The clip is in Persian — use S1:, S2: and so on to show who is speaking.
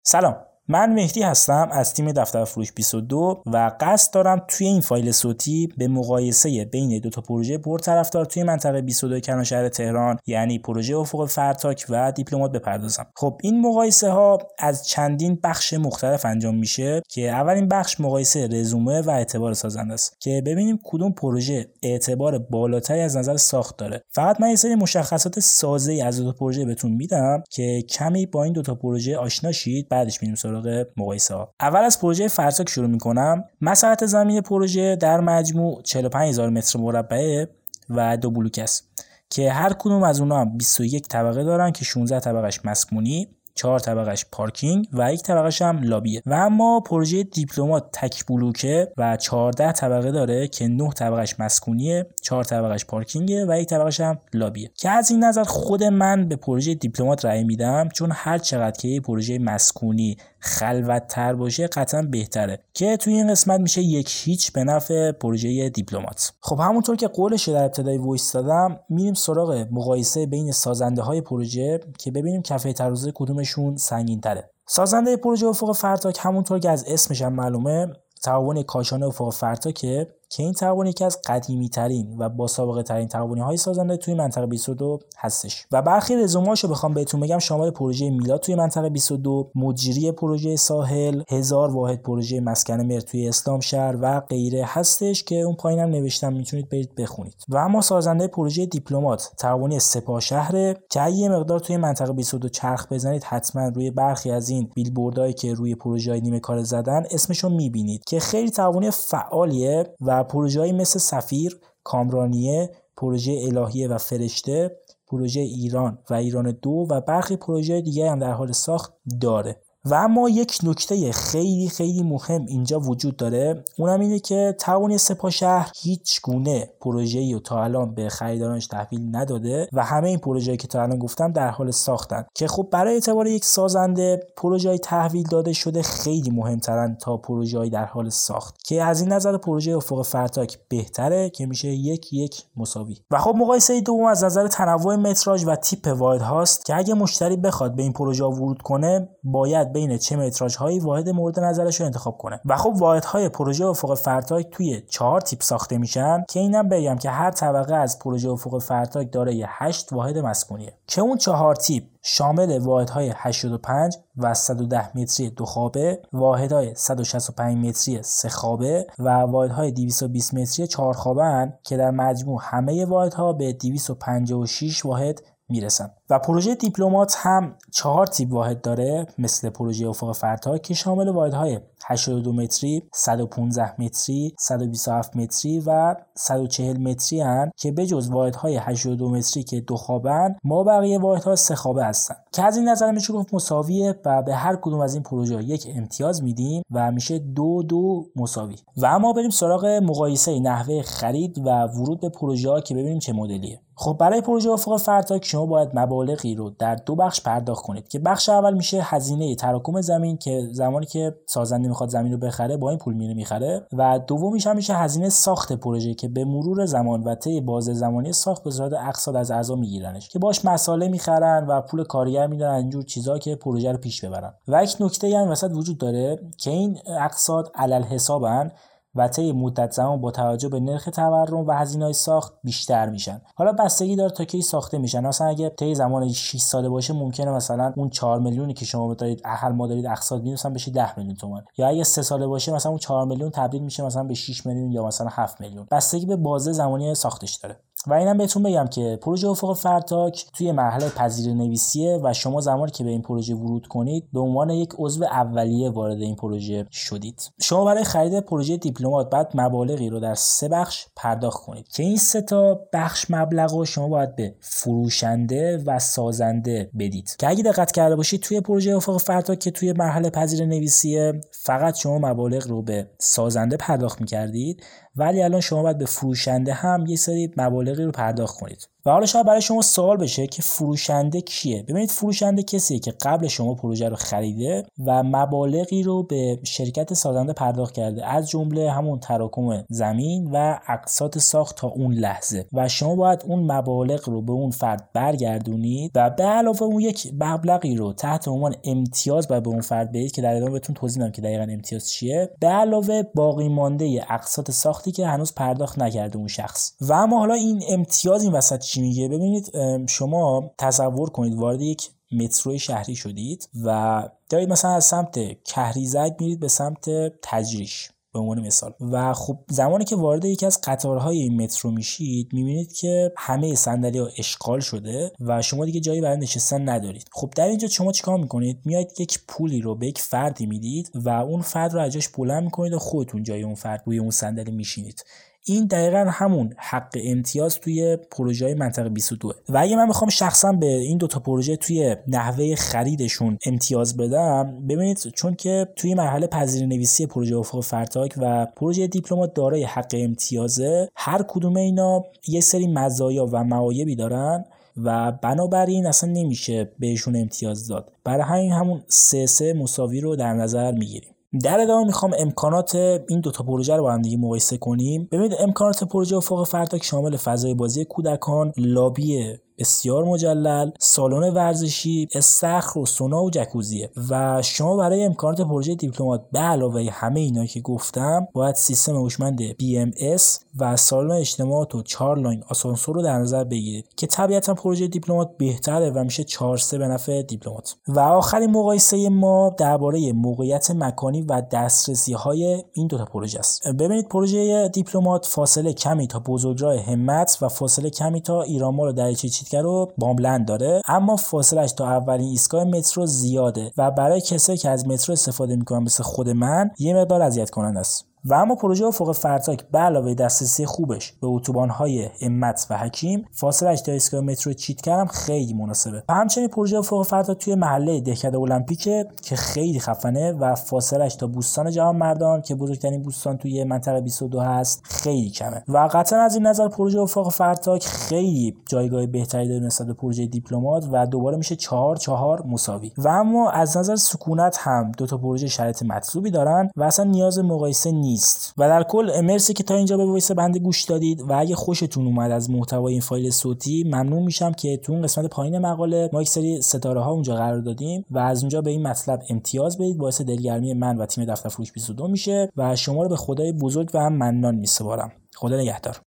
S1: سلام، من مهدی هستم از تیم دفتر فروش 22 و قصد دارم توی این فایل صوتی به مقایسه بین دو تا پروژه پرطرفدار توی منطقه 22 کرانشهر تهران، یعنی پروژه افق فرتاک و دیپلمات بپردازم. خب این مقایسه ها از چندین بخش مختلف انجام میشه که اولین بخش مقایسه رزومه و اعتبار سازنده است که ببینیم کدوم پروژه اعتبار بالاتری از نظر ساخت داره. فقط من یه سری مشخصات سازه‌ای از دو تا پروژه بهتون میدم که کمی با این دو تا پروژه آشنا شید، بعدش میریم سراغ مقایسه ها. اول از پروژه فرتاک شروع میکنم. مساحت زمین پروژه در مجموع 45000 متر مربع و دو بلوک است که هر کدوم از اونها 21 طبقه دارن که 16 طبقهش مسکونی، 4 طبقهش پارکینگ و 1 طبقهش هم لابیه. و اما پروژه دیپلمات تک بلوکه و 14 طبقه داره که 9 طبقهش مسکونیه، 4 طبقهش پارکینگه و 1 طبقهش هم لابیه. که از این نظر خود من به پروژه دیپلمات رأی میدم، چون هر چقدر که یه پروژه مسکونی خلوت‌تر باشه قطعا بهتره، که توی این قسمت میشه 1-0 به نفع پروژه دیپلمات. خب همونطور که قولش در ابتدای وایس دادم، میریم سراغ مقایسه بین سازنده های پروژه که ببینیم کفه ترازو کدومشون سنگین تره. سازنده پروژه افق فرتاک همونطور که از اسمش هم معلومه، تعاون کاشان افق فرتاکه که این تعاون یکی از قدیمی ترین و با سابقه ترین تعاونی های سازنده توی منطقه 22 هستش. و برخی رزومه‌هاشو بخوام بهتون بگم شامل پروژه میلاد توی منطقه 22، مجری پروژه ساحل، 1000 واحد پروژه مسکن مهر توی اسلام شهر و غیره هستش که اون پایینم نوشتم، میتونید برید بخونید. و اما سازنده پروژه دیپلمات تعاونی سپاه شهر که یه مقدار توی منطقه 22 چرخ بزنید حتما روی برخی از این بیلبوردایی که روی پروژه‌های نیمه کار زدن اسمشو میبینید که خیلی تعاونی فعالیه و پروژه‌ای مثل سفیر، کامرانیه، پروژه الهیه و فرشته، پروژه ایران و ایران 2 و برخی پروژه دیگه هم در حال ساخت داره. و اما یک نکته خیلی خیلی مهم اینجا وجود داره، اونم اینه که تعاونی سپاه شهر هیچ گونه پروژه‌ای رو تا الان به خریدارانش تحویل نداده و همه این پروژه‌ای که تا الان گفتم در حال ساختن، که خب برای اعتبار یک سازنده پروژه‌ای تحویل داده شده خیلی مهمترن تا پروژه‌ای در حال ساخت، که از این نظر پروژه افق فرتاک بهتره که میشه 1-1 مساوی. و خب مقایسه دوم از نظر تنوع متراژ و تیپ واحد هاست که اگه مشتری بخواد به این پروژه ورود کنه باید بین چه متراژهایی واحد مورد نظرش رو انتخاب کنه. و خب واحدهای پروژه افق فرتاک توی 4 تیپ ساخته میشن که اینم بگم که هر طبقه از پروژه افق فرتاک دارای 8 واحد مسکونیه، که اون 4 تیپ شامل واحدهای 85 و 110 متری 2 خوابه، واحدهای 165 متری 3 خوابه و واحدهای 220 متری 4 خوابه هن که در مجموع همه واحدها به 256 واحد میرسن. و پروژه دیپلمات هم 4 تیپ واحد داره مثل پروژه افق فرتاک که شامل واحدهای 82 متری، 115 متری، 127 متری و 140 متری هن که به جز واحدهای 82 متری که 2 خوابن ما بقیه واحدها 3 خوابه هستن، که از این نظر میشه گفت مساویه و به هر کدوم از این پروژه یک امتیاز میدیم و میشه 2-2 مساوی. و اما بریم سراغ مقایسه نحوه خرید و ورود به پروژه ها که ببینیم چه مدلیه. خب برای پروژه افق فرتاک شما باید مبالغی رو در 2 بخش پرداخت کنید که بخش اول میشه هزینه تراکم زمین که زمانی که سازنده میخواد زمین رو بخره با این پول میخره، و دومیش هم میشه هزینه ساخت پروژه که به مرور زمان و طی بازه زمانی ساخت به صورت اقساط از اعضا میگیرنش که باش مساله میخرن و پول کارگر میدن، اینجور چیزا که پروژه رو پیش ببرن. و یک نکته هم وسط وجود داره که این اقساط علل حسابن و طی مدت زمان با توجه به نرخ تورم و هزینه‌های ساخت بیشتر میشن. حالا بستگی داره تا کی ساخته میشن. مثلا اگه طی زمان 6 ساله باشه ممکنه مثلا اون 4 میلیونی که شما دارید هر ماه دارید اقساط میدید مثلا بشه 10 میلیون تومان، یا اگه 3 ساله باشه مثلا اون 4 میلیون تبدیل میشه مثلا به 6 میلیون یا مثلا 7 میلیون. بستگی به بازه زمانی ساختش داره. و اینم بهتون بگم که پروژه افق فرتاک توی مرحله پذیرش‌نویسیه و شما زمانی که به این پروژه ورود کنید به عنوان یک عضو اولیه وارد این پروژه شدید. شما برای خرید پروژه دیپلمات بعد مبالغی رو در 3 بخش پرداخت کنید که این 3 تا بخش مبلغ رو شما باید به فروشنده و سازنده بدید. که اگه دقت کرده باشید توی پروژه افق فرتاک که توی مرحله پذیرش‌نویسیه فقط شما مبالغ رو به سازنده پرداخت می‌کردید، ولی الان شما باید به فروشنده هم یه سری مبالغی رو پرداخت کنید. و حالا شاید برای شما سوال بشه که فروشنده کیه؟ ببینید فروشنده کسیه که قبل شما پروژه رو خریده و مبالغی رو به شرکت سازنده پرداخت کرده، از جمله همون تراکم زمین و اقساط ساخت تا اون لحظه، و شما باید اون مبالغ رو به اون فرد برگردونید و به علاوه اون یک مبلغی رو تحت عنوان امتیاز باید به اون فرد بدید که در ادامه بهتون توضیح میدم که دقیقاً امتیاز چیه، به علاوه باقی مانده اقساط ساختی که هنوز پرداخت نکرده اون شخص. و اما حالا این امتیاز این وسط چی میگه؟ ببینید شما تصور کنید وارد یک مترو شهری شدید و دارید مثلا از سمت کهریزک میرید به سمت تجریش به عنوان مثال، و خب زمانی که وارد یکی از قطارهای این مترو میشید میبینید که همه صندلی‌ها اشغال شده و شما دیگه جایی برای نشستن ندارید. خب در اینجا شما چیکار میکنید؟ میایید یک پولی رو به یک فردی میدید و اون فرد رو از جاش بلند میکنید و خودتون جای اون فرد روی اون صندلی میشینید. این دقیقاً همون حق امتیاز توی پروژه‌های منطقه 22. و اگه من بخوام شخصا به این دوتا پروژه توی نحوه خریدشون امتیاز بدم، ببینید چون که توی مرحله پذیرنویسی پروژه افق فرتاک و پروژه دیپلمات دارای حق امتیازه، هر کدوم اینا یه سری مزایا و معایبی دارن و بنابراین اصلا نمیشه بهشون امتیاز داد. برای همون 3-3 مساوی رو در نظر میگیریم. در ادامه میخوام امکانات این دوتا پروژه رو با هم دیگه مقایسه کنیم. ببینید امکانات پروژه افق فرتاک شامل فضای بازی کودکان، لابی بسیار مجلل، سالن ورزشی، استخر و سونا و جکوزیه. و شما برای امکانات پروژه دیپلمات به علاوه همه اینا که گفتم باید سیستم هوشمند BMS و سالن اجتماعات و 4 لاین آسانسور رو در نظر بگیرید که طبیعتا پروژه دیپلمات بهتره و میشه 4-3 به نفع دیپلمات. و آخرین مقایسه ما درباره موقعیت مکانی و دسترسی های این دو تا پروژه است. ببینید پروژه دیپلمات فاصله کمی تا بزرگراه همت و فاصله کمی تا ایرانمال دریاچه چیتگر رو باملند داره، اما فاصلهش تا اولین ایستگاه مترو زیاده و برای کسایی که از مترو استفاده میکنن مثل خود من یه مقدار اذیت کننده است. و اما پروژه افق فرتاک به علاوه دسترسی خوبش به اتوبان‌های همت و حکیم، فاصله‌اش تا ایستگاه مترو چیتگر هم خیلی مناسبه. و همچنین پروژه افق فرتاک توی محله دهکده المپیکه که خیلی خفنه و فاصله‌اش تا بوستان جهانمردان که بزرگترین بوستان توی منطقه 22 هست خیلی کمه. و قطعا از این نظر پروژه افق فرتاک خیلی جایگاه بهتری داره نسبت به پروژه دیپلمات و دوباره میشه 4-4 مساوی. و اما از نظر سکونت هم دو تا پروژه شرایط مطلوبی دارن و اصلا نیاز مقایسه نیست. و در کل مرسی که تا اینجا به وایس بنده گوش دادید و اگه خوشتون اومد از محتوای این فایل صوتی ممنون میشم که تو اون قسمت پایین مقاله ما یک سری ستاره ها اونجا قرار دادیم و از اونجا به این مطلب امتیاز بدید، باعث دلگرمی من و تیم دفتر فروش 22 میشه و شما رو به خدای بزرگ و هم منان میسپارم. خدا نگهدار.